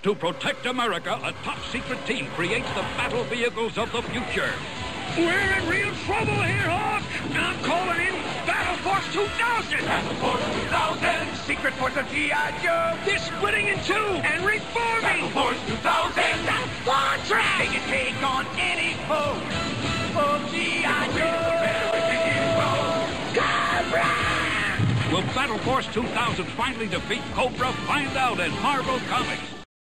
To protect America, a top-secret team creates the battle vehicles of the future. We're in real trouble here, Hawk! I'm calling in Battle Force 2000! Battle Force 2000! Secret Force of G.I. Joe! They're splitting in two and reforming! Battle Force 2000! It's a fortress! They can take on any foe! Oh, G.I. Joe! Cobra! Will Battle Force 2000 finally defeat Cobra? Find out in Marvel Comics.